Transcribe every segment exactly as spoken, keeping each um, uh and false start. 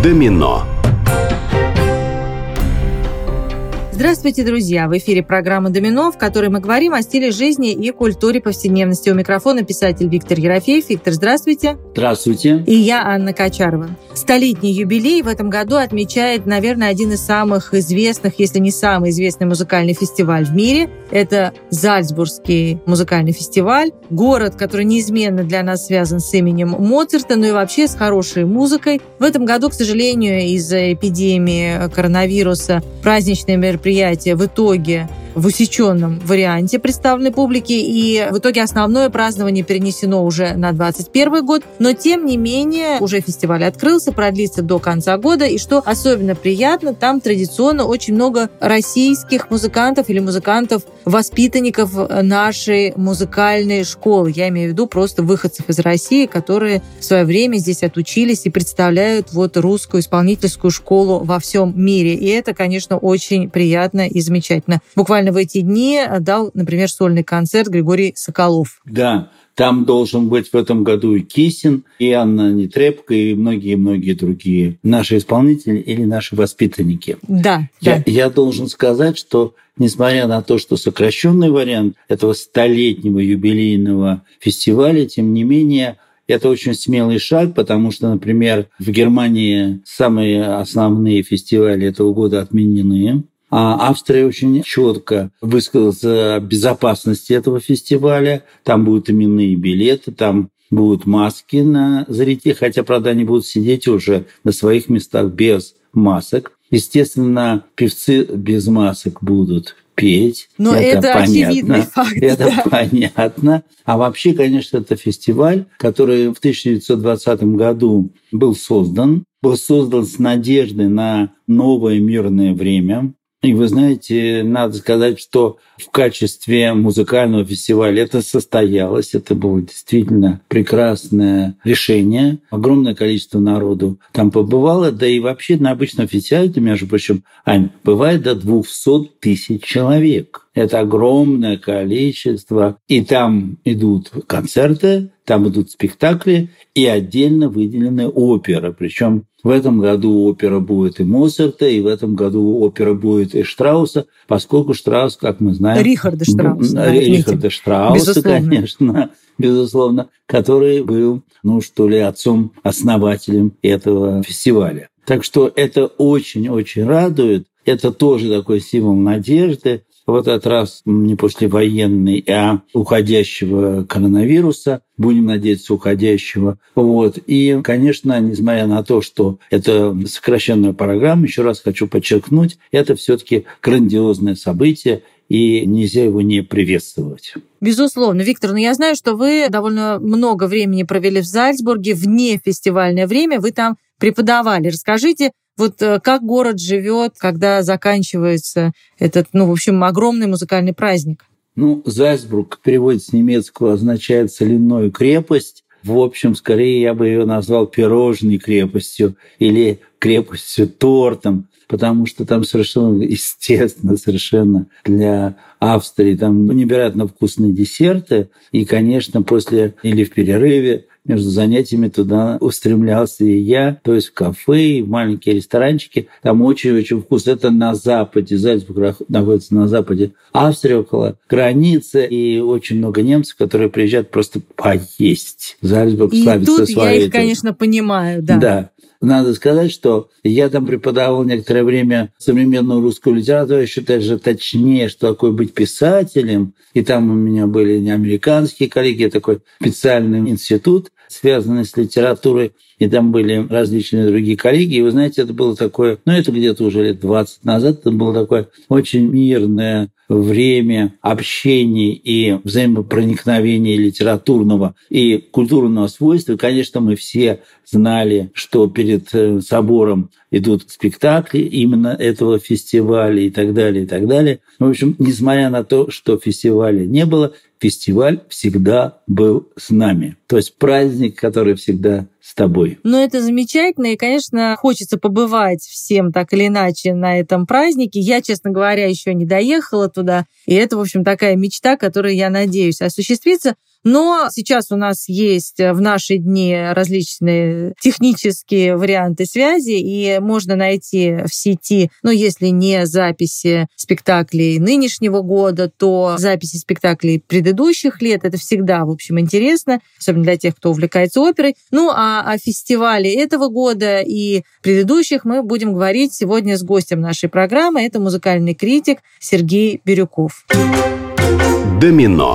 Домино. Здравствуйте, друзья! В эфире программа «Домино», в которой мы говорим о стиле жизни и культуре повседневности. У микрофона писатель Виктор Ерофеев. Виктор, здравствуйте! Здравствуйте! И я, Анна Качарова. Столетний юбилей в этом году отмечает, наверное, один из самых известных, если не самый известный музыкальный фестиваль в мире. Это Зальцбургский музыкальный фестиваль. Город, который неизменно для нас связан с именем Моцарта, но и вообще с хорошей музыкой. В этом году, к сожалению, из-за эпидемии коронавируса праздничные мероприятия в итоге в усеченном варианте представлены публике, и в итоге основное празднование перенесено уже на двадцать первый год, но тем не менее уже фестиваль открылся, продлится до конца года, и что особенно приятно, там традиционно очень много российских музыкантов или музыкантов-воспитанников нашей музыкальной школы. Я имею в виду просто выходцев из России, которые в свое время здесь отучились и представляют вот русскую исполнительскую школу во всем мире. И это, конечно, очень приятно и замечательно. Буквально в эти дни дал, например, сольный концерт Григорий Соколов. Да, там должен быть в этом году и Кисин, и Анна Нетребко, и многие-многие другие наши исполнители или наши воспитанники. Да, я, да. Я должен сказать, что несмотря на то, что сокращенный вариант этого столетнего юбилейного фестиваля, тем не менее, это очень смелый шаг, потому что, например, в Германии самые основные фестивали этого года отменены. А Австрия очень четко высказалась о безопасности этого фестиваля. Там будут именные билеты, там будут маски на зрителей, хотя, правда, они будут сидеть уже на своих местах без масок. Естественно, певцы без масок будут петь. Но это, это очевидный факт. Это да. понятно. А вообще, конечно, это фестиваль, который в тысяча девятьсот двадцатом году был создан. Был создан с надеждой на новое мирное время. И вы знаете, надо сказать, что в качестве музыкального фестиваля это состоялось. Это было действительно прекрасное решение. Огромное количество народу там побывало. Да и вообще на обычном фестивале, между прочим, Ань, бывает до двести тысяч человек. Это огромное количество. И там идут концерты, там идут спектакли и отдельно выделены оперы. Причем в этом году опера будет и Моцарта, и в этом году опера будет и Штрауса, поскольку Штраус, как мы знаем... Рихарда Штрауса. Да, Рихарда Штрауса, безусловно. конечно, безусловно, который был, ну что ли, отцом-основателем этого фестиваля. Так что это очень-очень радует. Это тоже такой символ надежды. В этот раз не послевоенный, а уходящего коронавируса. Будем надеяться, уходящего. Вот. И, конечно, несмотря на то, что это сокращенная программа, еще раз хочу подчеркнуть, это все-таки грандиозное событие, и нельзя его не приветствовать. Безусловно. Виктор, но я знаю, что вы довольно много времени провели в Зальцбурге, вне фестивальное время, вы там преподавали. Расскажите, вот как город живет, когда заканчивается этот, ну, в общем, огромный музыкальный праздник? Ну, Зальцбург в переводе с немецкого означает «соляную крепость». В общем, скорее я бы ее назвал пирожной крепостью или крепостью-тортом, потому что там совершенно естественно, совершенно для Австрии там невероятно вкусные десерты. И, конечно, после или в перерыве между занятиями туда устремлялся и я, то есть в кафе, и в маленькие ресторанчики. Там очень-очень вкусно. Это на западе. Зальцбург находится на западе Австрии, около границы. И очень много немцев, которые приезжают просто поесть. Зальцбург и славится тут своей... я их, конечно, понимаю, да. Да. Надо сказать, что я там преподавал некоторое время современную русскую литературу, я считаю же точнее, что такое быть писателем. И там у меня были не американские коллеги, а такой специальный институт, связанный с литературой. И там были различные другие коллеги. И вы знаете, это было такое, ну это где-то уже лет двадцать назад, это было такое очень мирное время общения и взаимопроникновения литературного и культурного свойства. И, конечно, мы все знали, что перед собором идут спектакли именно этого фестиваля и так далее, и так далее. В общем, несмотря на то, что фестиваля не было, фестиваль всегда был с нами. То есть праздник, который всегда с тобой. Ну, это замечательно, и, конечно, хочется побывать всем так или иначе на этом празднике. Я, честно говоря, еще не доехала туда, и это, в общем, такая мечта, которой я надеюсь осуществиться. Но сейчас у нас есть в наши дни различные технические варианты связи, и можно найти в сети, ну, если не записи спектаклей нынешнего года, то записи спектаклей предыдущих лет. Это всегда, в общем, интересно, особенно для тех, кто увлекается оперой. Ну, а о фестивале этого года и предыдущих мы будем говорить сегодня с гостем нашей программы. Это музыкальный критик Сергей Бирюков. Домино.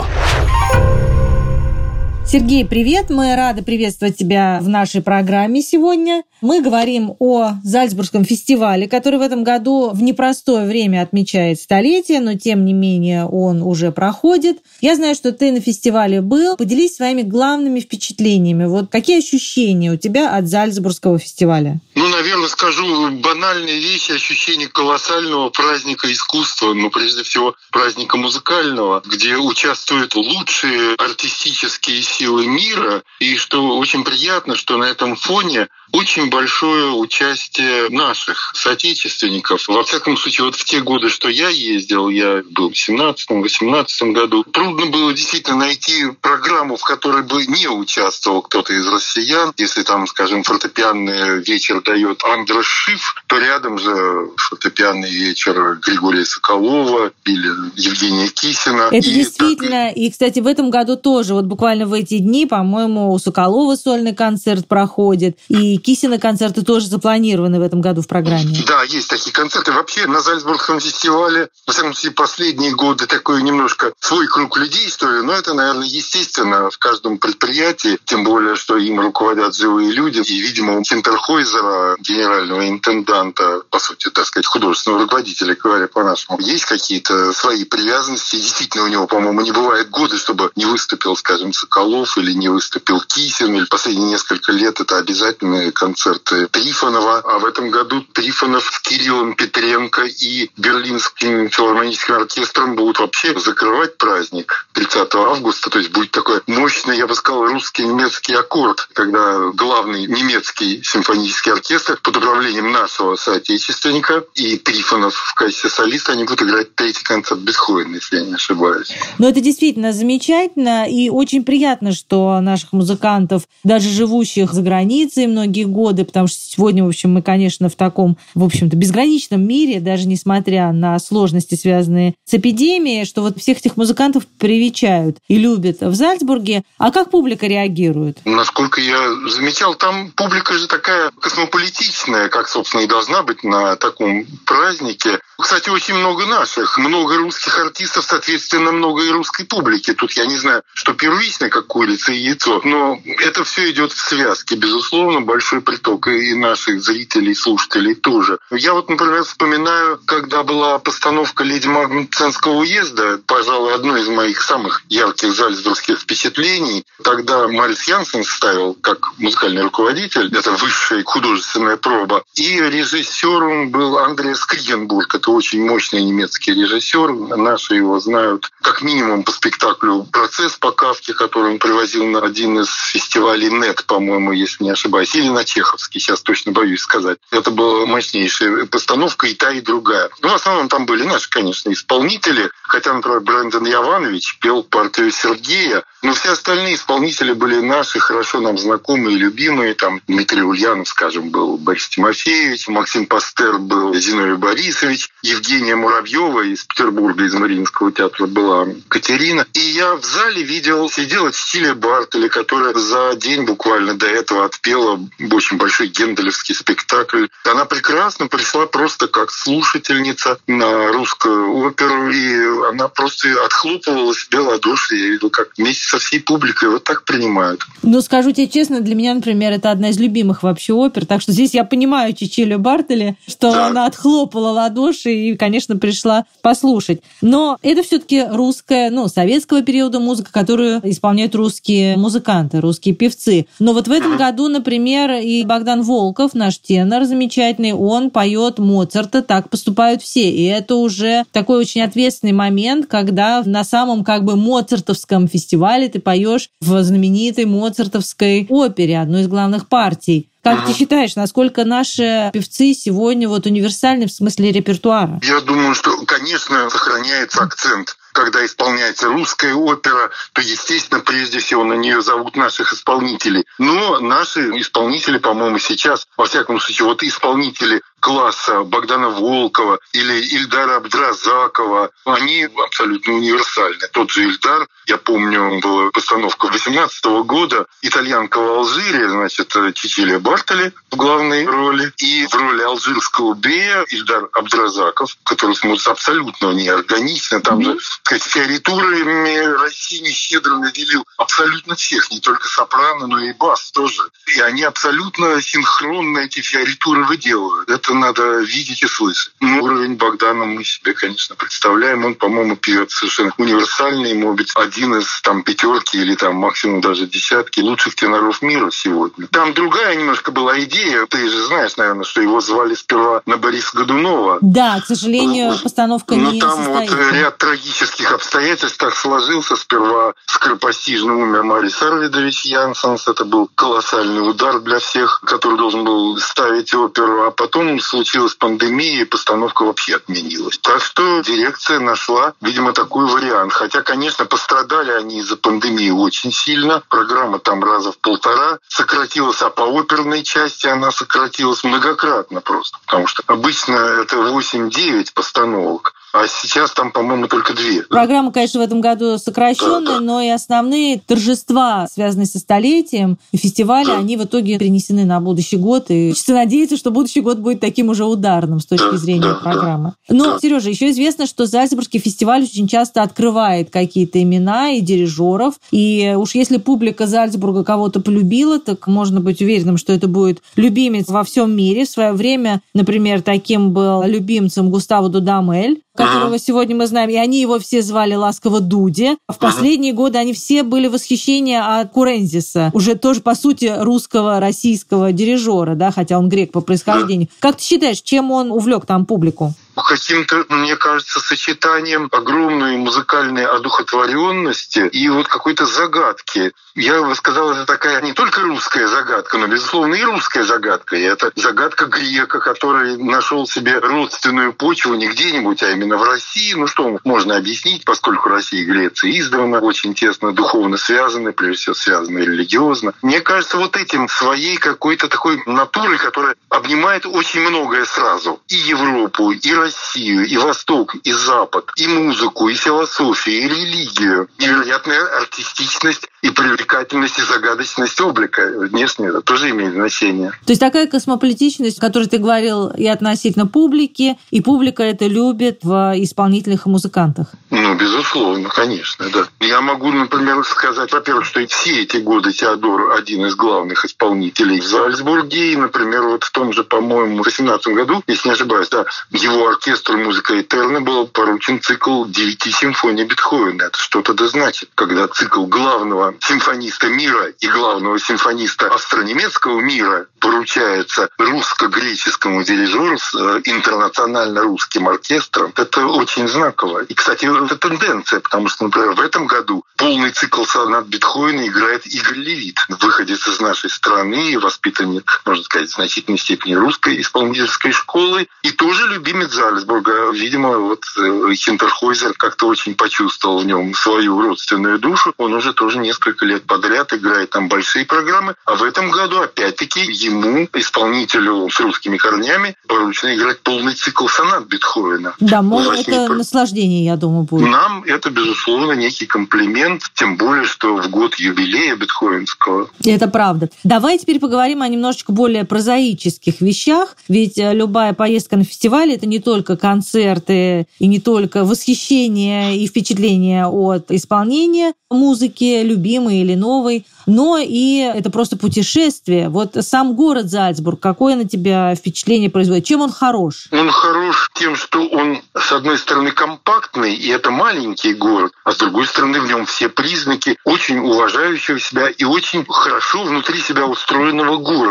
Сергей, привет! Мы рады приветствовать тебя в нашей программе сегодня. Мы говорим о Зальцбургском фестивале, который в этом году в непростое время отмечает столетие, но тем не менее он уже проходит. Я знаю, что ты на фестивале был. Поделись своими главными впечатлениями. Вот какие ощущения у тебя от Зальцбургского фестиваля? Ну, наверное, скажу банальные вещи, ощущение колоссального праздника искусства, но прежде всего праздника музыкального, где участвуют лучшие артистические силы мира, и что очень приятно, что на этом фоне очень большое участие наших соотечественников. Во всяком случае, вот в те годы, что я ездил, я был в семнадцатом-восемнадцатом году, трудно было действительно найти программу, в которой бы не участвовал кто-то из россиян. Если там, скажем, фортепианный вечер дает Андрес Шиф, то рядом же фортепианный вечер Григория Соколова или Евгения Кисина. Это и действительно, так... и, кстати, в этом году тоже, вот буквально в эти дни, по-моему, у Соколова сольный концерт проходит, и Кисина концерты тоже запланированы в этом году в программе. Да, есть такие концерты. Вообще на Зальцбургском фестивале, во всяком случае, последние годы такой немножко свой круг людей истории, но это, наверное, естественно в каждом предприятии, тем более, что им руководят живые люди. И, видимо, у Хинтерхойзера, генерального интенданта, по сути, так сказать, художественного руководителя, говоря по-нашему, есть какие-то свои привязанности. Действительно, у него, по-моему, не бывает года, чтобы не выступил, скажем, Соколов или не выступил Кисин. Или последние несколько лет это обязательные концерты Трифонова. А в этом году Трифонов с Кириллом Петренко и Берлинским филармоническим оркестром будут вообще закрывать праздник тридцатого августа. То есть будет такой мощный, я бы сказал, русский-немецкий аккорд, когда главный немецкий симфонический оркестр под управлением нашего соотечественника и Трифонов в качестве солиста, они будут играть третий концерт Бетховена, если я не ошибаюсь. Но это действительно замечательно и очень приятно, что наших музыкантов, даже живущих за границей многие годы, потому что сегодня, в общем, мы, конечно, в таком, в общем-то, безграничном мире, даже несмотря на сложности, связанные с эпидемией, что вот всех этих музыкантов привечают и любят в Зальцбурге. А как публика реагирует? Насколько я замечал, там публика же такая космополитичная, как, собственно, и должна быть на таком празднике. Кстати, очень много наших, много русских артистов, соответственно, много и русской публики. Тут я не знаю, что первично, как курица и яйцо, но это все идет в связке, безусловно, большой приток и наших зрителей, слушателей тоже. Я вот, например, вспоминаю, когда была постановка «Леди Магнценского уезда», пожалуй, одно из моих самых ярких зальцбургских впечатлений. Тогда Марис Янсен ставил как музыкальный руководитель, это высшая художественная проба, и режиссером был Андреас Кригенбург. Это очень мощный немецкий режиссер, наши его знают как минимум по спектаклю «Процесс» по Кафке, который он привозил на один из фестивалей «Нет», по-моему, если не ошибаюсь, или на Чеховский, сейчас точно боюсь сказать. Это была мощнейшая постановка и та, и другая. Ну, в основном там были наши, конечно, исполнители, хотя, например, Брэндон Яванович пел партию Сергея, но все остальные исполнители были наши, хорошо нам знакомые, любимые. Там Дмитрий Ульянов, скажем, был Борис Тимофеевич, Максим Пастер был Зиновий Борисович, Евгения Муравьева из Петербурга, из Мариинского театра была Катерина. И я в зале видел, сидела Чичилия Бартоли, которая за день буквально до этого отпела очень большой генделевский спектакль. Она прекрасно пришла просто как слушательница на русскую оперу, и она просто отхлопывала себе ладоши. Я видел, как вместе со всей публикой вот так принимают. Ну, скажу тебе честно, для меня, например, это одна из любимых вообще опер, так что здесь я понимаю Чичилию Бартоли, что да. Она отхлопала ладоши и, конечно, пришла послушать. Но это все-таки русская, ну, советского периода музыка, которую исполняют русские музыканты, русские певцы. Но вот в этом году, например, и Богдан Волков, наш тенор замечательный, он поет Моцарта, так поступают все. И это уже такой очень ответственный момент, когда на самом как бы моцартовском фестивале ты поешь в знаменитой моцартовской опере, одной из главных партий. Как ты считаешь, насколько наши певцы сегодня вот универсальны в смысле репертуара? Я думаю, что, конечно, сохраняется акцент когда исполняется русская опера, то, естественно, прежде всего на нее зовут наших исполнителей. Но наши исполнители, по-моему, сейчас, во всяком случае, вот исполнители класса Богдана Волкова или Ильдара Абдразакова, они абсолютно универсальны. Тот же Ильдар, я помню, была постановка восемнадцатого года «Итальянка в Алжире», значит, Чичилия Бартоли в главной роли, и в роли алжирского бея Ильдар Абдразаков, который смотрится абсолютно неорганично, там же, так сказать, фиоритурами Россини щедро наделил абсолютно всех, не только сопрано, но и бас тоже. И они абсолютно синхронно эти фиоритуры выделывают. Это надо видеть и слышать. Ну, уровень Богдана мы себе, конечно, представляем. Он, по-моему, певец совершенно универсальный, может быть, один из там пятерки или там максимум даже десятки лучших теноров мира сегодня. Там другая немножко была идея. Ты же знаешь, наверное, что его звали сперва на Бориса Годунова. Да, к сожалению, ну, постановка ну, не там состоится. Вот ряд трагических обстоятельств так сложился. Сперва скоропостижно умер Марис Арвидович Янсенс. Это был колоссальный удар для всех, который должен был ставить оперу. А потом случилась пандемия, и постановка вообще отменилась. Так что дирекция нашла, видимо, такой вариант. Хотя, конечно, пострадали они из-за пандемии очень сильно. Программа там раза в полтора сократилась, а по оперной части она сократилась многократно просто. Потому что обычно это восемь-девять постановок. А сейчас там, по-моему, только две. Программа, конечно, в этом году сокращенная, да, да. но и основные торжества, связанные со столетием и фестиваля, да. они в итоге перенесены на будущий год. И хочется надеяться, что будущий год будет таким уже ударным с точки да, зрения да, программы. Да. Но, да. Сережа, еще известно, что Зальцбургский фестиваль очень часто открывает какие-то имена и дирижеров. И уж если публика Зальцбурга кого-то полюбила, так можно быть уверенным, что это будет любимец во всем мире. В свое время, например, таким был любимцем Густаво Дудамель, которого сегодня мы знаем, и они его все звали ласково Дуди. В последние годы они все были в восхищении от Курензиса, уже тоже, по сути, русского, российского дирижера, да, хотя он грек по происхождению. Как ты считаешь, чем он увлек там публику? Каким-то, мне кажется, сочетанием огромной музыкальной одухотворенности и вот какой-то загадки. Я бы сказал, это такая не только русская загадка, но, безусловно, и русская загадка. И это загадка грека, который нашел себе родственную почву не где-нибудь, а именно в России. Ну, что можно объяснить, поскольку Россия и Греция издавна очень тесно духовно связаны, прежде всего связаны религиозно. Мне кажется, вот этим своей какой-то такой натурой, которая обнимает очень многое сразу. И Европу, и Россию. Россию, и Восток, и Запад, и музыку, и философию, и религию. Невероятная артистичность и привлекательность, и загадочность облика. Внешне это тоже имеет значение. То есть такая космополитичность, о которой ты говорил, и относительно публики, и публика это любит в исполнителях и музыкантах. Ну, безусловно, конечно, да. Я могу, например, сказать, во-первых, что все эти годы Теодор один из главных исполнителей в Зальцбурге, и, например, вот в том же, по-моему, в восемнадцатом году, если не ошибаюсь, да, его оркестру «Музыка Этерна» был поручен цикл девяти симфоний Бетховена. Это что-то да значит. Когда цикл главного симфониста мира и главного симфониста австро-немецкого мира поручается русско-греческому дирижеру с интернационально-русским оркестром, это очень знаково. И, кстати, это тенденция, потому что, например, в этом году полный цикл сонат Бетховена играет Игорь Левит, выходец из нашей страны и воспитанник, можно сказать, в значительной степени русской исполнительской школы, и тоже любимец Зальцбурга. Видимо, вот Хинтерхойзер как-то очень почувствовал в нем свою родственную душу. Он уже тоже несколько лет подряд играет там большие программы. А в этом году, опять-таки, ему, исполнителю с русскими корнями, поручено играть полный цикл сонат Бетховена. Да, может, это наслаждение, я думаю, будет. Нам это, безусловно, некий комплимент, тем более, что в год юбилея бетховенского. Это правда. Давай теперь поговорим о немножечко более прозаических вещах, ведь любая поездка на фестиваль — это не только концерты и не только восхищение и впечатление от исполнения музыки, любимой или новой, но и это просто путешествие. Вот сам город Зальцбург, какое на тебя впечатление производит? Чем он хорош? Он хорош тем, что он, с одной стороны, компактный, и это маленький город, а с другой стороны, в нем все признаки очень уважающего себя и очень хорошо внутри себя устроенного города.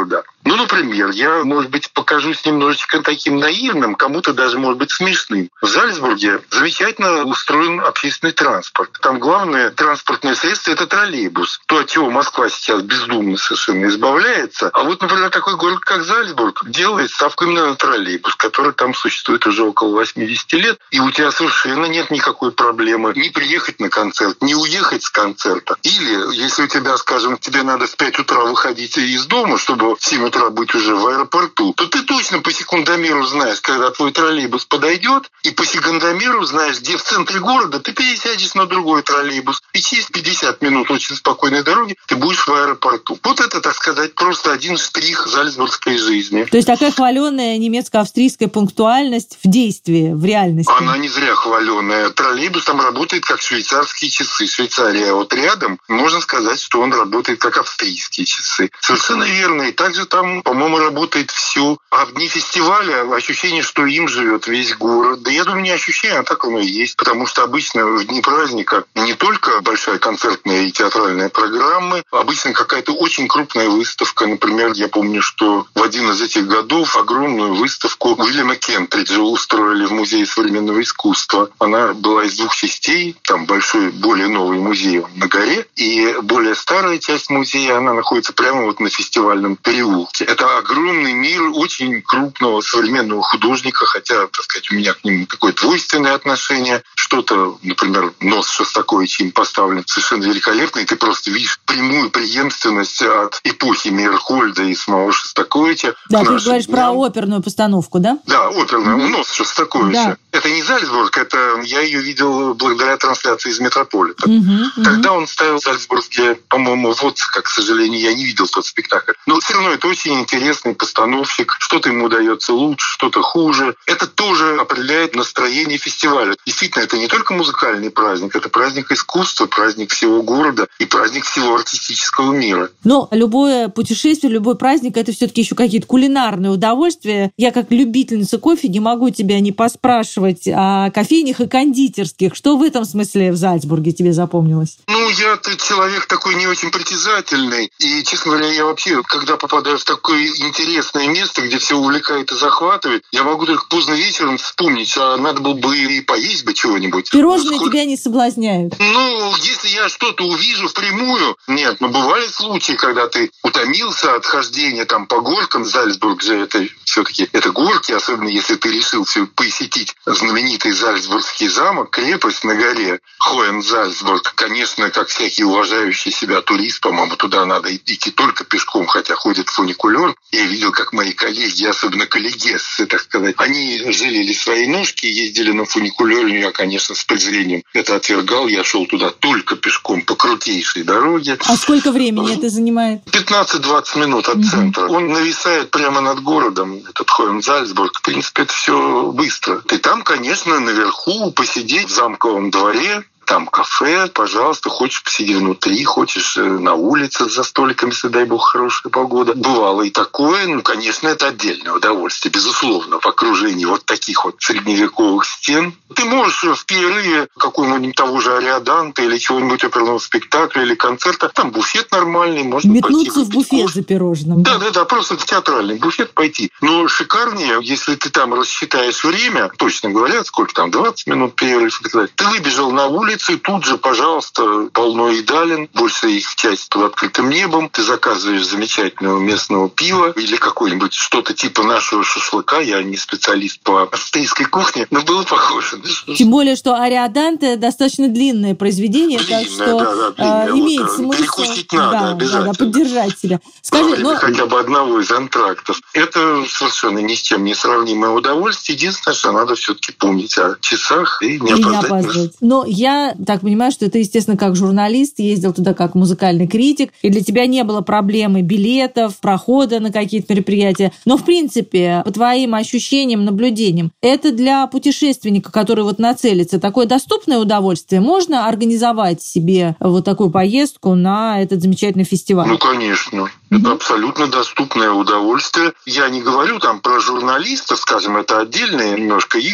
Ну, например, я, может быть, покажусь немножечко таким наивным, кому-то даже, может быть, смешным. В Зальцбурге замечательно устроен общественный транспорт. Там главное транспортное средство – это троллейбус. То, от чего Москва сейчас бездумно совершенно избавляется. А вот, например, такой город, как Зальцбург, делает ставку именно на троллейбус, который там существует уже около восемьдесят лет, и у тебя совершенно нет никакой проблемы не приехать на концерт, не уехать с концерта. Или, если у тебя, скажем, тебе надо в пять утра выходить из дома, чтобы в семь утра быть уже в аэропорту, то ты точно по секундомеру знаешь, когда твой троллейбус подойдет, и по секундомеру знаешь, где в центре города ты пересядешь на другой троллейбус, и через пятьдесят минут очень спокойной дороги ты будешь в аэропорту. Вот это, так сказать, просто один штрих зальцбургской жизни. То есть такая хваленая немецко-австрийская пунктуальность в действии, в реальности. Она не зря хваленая. Троллейбус там работает как швейцарские часы. Швейцария вот рядом. Можно сказать, что он работает как австрийские часы. Совершенно верно. И также там, по-моему, работает все. А в дни фестиваля ощущение, что им живет весь город. Да я думаю, не ощущение, а так оно и есть. Потому что обычно в дни праздника не только большая концертная и театральная программа, обычно какая-то очень крупная выставка. Например, я помню, что в один из этих годов огромную выставку Уильяма Кентриджа устроили в Музее современного искусства. Она была из двух частей. Там большой, более новый музей на горе. И более старая часть музея, она находится прямо вот на фестивальном переулке. Это огромный мир очень крупного современного художника, хотя, так сказать, у меня к нему такое двойственное отношение. Что-то, например, нос Шостаковича им поставлен совершенно великолепно, и ты просто видишь прямую преемственность от эпохи Мейерхольда и самого Шостаковича. Да, ты говоришь дням. Про оперную постановку, да? Да, оперную, mm-hmm. нос Шостаковича. Да. Это не Зальцбург, это я ее видел благодаря трансляции из Метрополита. Mm-hmm. Тогда он ставил в Зальцбурге, по-моему, вот, как, к сожалению, я не видел тот спектакль. Но все равно это очень интересный постановщик. Что-то ему удается лучше, что-то хуже. Это тоже определяет настроение фестиваля. Действительно, это не только музыкальный праздник, это праздник искусства, праздник всего города и праздник всего артистического мира. Но любое путешествие, любой праздник – это все-таки еще какие-то кулинарные удовольствия. Я как любительница кофе не могу тебя не поспрашивать о кофейнях и кондитерских. Что в этом смысле в Зальцбурге тебе запомнилось? Ну, я-то человек такой не очень притязательный. И, честно говоря, я вообще, когда попадаю в такое интересное место, где все увлекает и захватывает, я могу только поздно вечером вспомнить, а надо было бы и поесть бы чего-нибудь. Пирожные Сколько... тебя не соблазняют? Ну, если я что-то увижу впрямую, нет. Но бывали случаи, когда ты утомился от хождения там по горкам. Зальцбург же это все-таки это горки, особенно если ты решил посетить знаменитый Зальцбургский замок, крепость на горе Хоен-Зальцбург. Конечно, как всякий уважающий себя турист, по-моему, туда надо идти только пешком, хотя ходит фуникулер. Я видел, как мои коллеги, особенно коллегессы, так сказать, они жалели свои ножки, ездили на фуникулере. Я, конечно, с презрением это отвергал. Я шел туда только пешком по крутейшей дороге. А сколько времени это занимает? пятнадцать-двадцать минут от mm-hmm. центра. Он нависает прямо над городом, этот Хоен-Зальцбург. В принципе, это все быстро. И там, конечно, наверху посидеть в замковом дворе. Там кафе, пожалуйста, хочешь посиди внутри, хочешь на улице за столиками, если, дай бог, хорошая погода. Бывало и такое, ну, конечно, это отдельное удовольствие, безусловно, в окружении вот таких вот средневековых стен. Ты можешь в перерыве какого-нибудь того же Ариаданта или чего-нибудь оперного спектакля или концерта, там буфет нормальный, можно метнуться пойти в буфет кофе. За пирожным. Да, да, да, просто в театральный буфет пойти. Но шикарнее, если ты там рассчитаешь время, точно говорят, сколько там, двадцать минут перерыв, ты выбежал на улицу, и тут же, пожалуйста, полно едалин, большая их часть под открытым небом. Ты заказываешь замечательного местного пива или какое-нибудь что-то типа нашего шашлыка. Я не специалист по австрийской кухне, но было похоже. Тем более, что Ариаданте достаточно длинное произведение, длинное, так что да, да, длинное, э, имеет вот, смысл перекусить надо, да, обязательно. Да, да, поддержать себя. Скажи, но... хотя бы одного из антрактов. Это совершенно ни с чем не сравнимое удовольствие. Единственное, что надо все-таки помнить о часах и не, и опоздать. не опаздывать. Но я так понимаю, что ты, естественно, как журналист, ездил туда как музыкальный критик, и для тебя не было проблемы билетов, прохода на какие-то мероприятия. Но, в принципе, по твоим ощущениям, наблюдениям, это для путешественника, который вот нацелится, такое доступное удовольствие? Можно организовать себе вот такую поездку на этот замечательный фестиваль? Ну, конечно. Mm-hmm. Это абсолютно доступное удовольствие. Я не говорю там про журналистов, скажем, это отдельные немножко игры.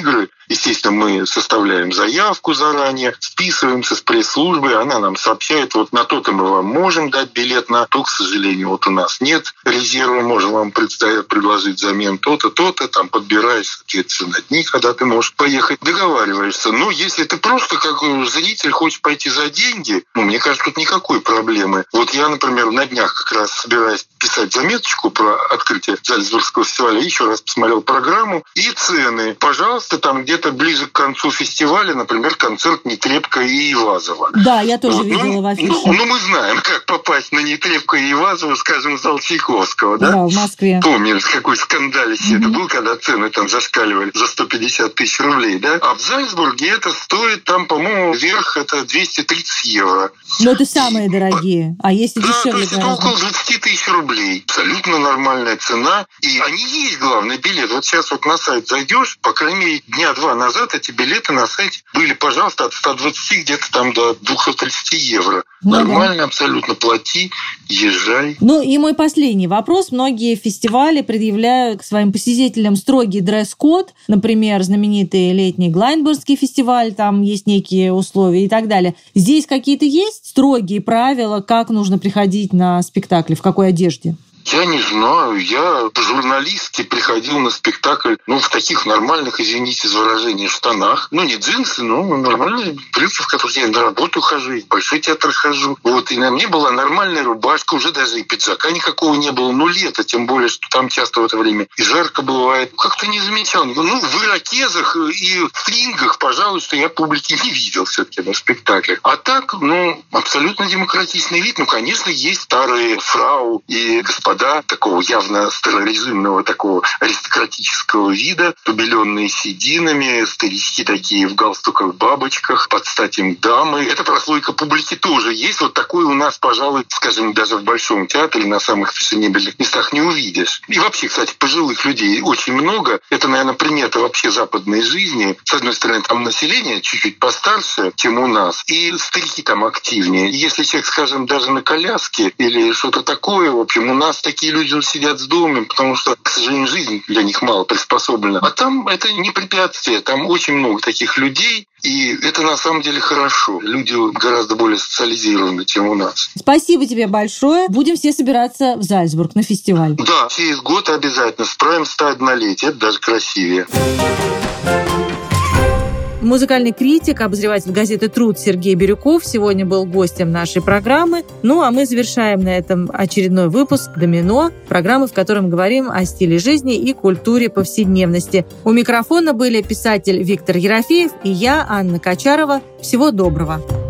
Естественно, мы составляем заявку заранее, списываемся с пресс-службой, она нам сообщает, вот на то-то мы вам можем дать билет, на то, к сожалению, вот у нас нет резерва, можем вам предложить взамен то-то, то-то, там подбираешь, соответственно, дни, когда ты можешь поехать, договариваешься. Но если ты просто как зритель хочешь пойти за деньги, ну, мне кажется, тут никакой проблемы. Вот я, например, на днях как раз собираюсь писать заметочку про открытие Зальцбургского фестиваля, еще раз посмотрел программу и цены. Пожалуйста, там где-то ближе к концу фестиваля, например, концерт Нетребко и Ивазова. Да, я тоже вот. видела ну, в афише. Ну, ну, мы знаем, как попасть на Нетребко и Ивазова, скажем, в зал Чайковского, да? Да, в Москве. Помнишь, какой скандалище mm-hmm. это был, когда цены там зашкаливали за сто пятьдесят тысяч рублей, да? А в Зальцбурге это стоит там, по-моему, вверх это двести тридцать евро. Но это самые дорогие. А если да, дешевле? Да, то есть это около двадцать тысяч рублей. Абсолютно нормальная цена. И они есть, главный билет. Вот сейчас вот на сайт зайдешь, по крайней мере, дня два назад эти билеты на сайте были, пожалуйста, от ста двадцати где-то там до двухсот тридцати евро. Ну, нормально, да. Абсолютно. Плати, езжай. Ну и мой последний вопрос. Многие фестивали предъявляют к своим посетителям строгий дресс-код. Например, знаменитый летний Глайнбургский фестиваль, там есть некие условия и так далее. Здесь какие-то есть строгие правила, как нужно приходить на спектакли, в какой одежде? Я не знаю. Я по-журналистски приходил на спектакль, ну, в таких нормальных, извините за выражение, штанах. Ну, не джинсы, но нормальные брюки, в которых я на работу хожу, и в Большой театр хожу. Вот, и на мне была нормальная рубашка, уже даже и пиджака никакого не было. Ну, лето, тем более, что там часто в это время и жарко бывает. Как-то не замечал. Ну, в ирокезах и в стрингах, пожалуй, что я публики не видел все-таки на спектакле. А так, ну, абсолютно демократичный вид. Ну, конечно, есть старые фрау и господа такого явно старорежимного, такого аристократического вида, убеленные сединами, старички такие в галстуках-бабочках, под стать им дамы. Эта прослойка публики тоже есть. Вот такой у нас, пожалуй, скажем, даже в Большом театре на самых фешенебельных местах не увидишь. И вообще, кстати, пожилых людей очень много. Это, наверное, примета вообще западной жизни. С одной стороны, там население чуть-чуть постарше, чем у нас, и старики там активнее. И если человек, скажем, даже на коляске или что-то такое, в общем, у нас такие люди сидят с домом, потому что, к сожалению, жизнь для них мало приспособлена. А там это не препятствие, там очень много таких людей, и это на самом деле хорошо. Люди гораздо более социализированы, чем у нас. Спасибо тебе большое. Будем все собираться в Зальцбург на фестиваль. Да, через год обязательно справим стоднолетие, это даже красивее. Музыкальный критик, обозреватель газеты «Труд» Сергей Бирюков сегодня был гостем нашей программы. Ну, а мы завершаем на этом очередной выпуск «Домино», программы, в которой мы говорим о стиле жизни и культуре повседневности. У микрофона были писатель Виктор Ерофеев и я, Анна Качарова. Всего доброго.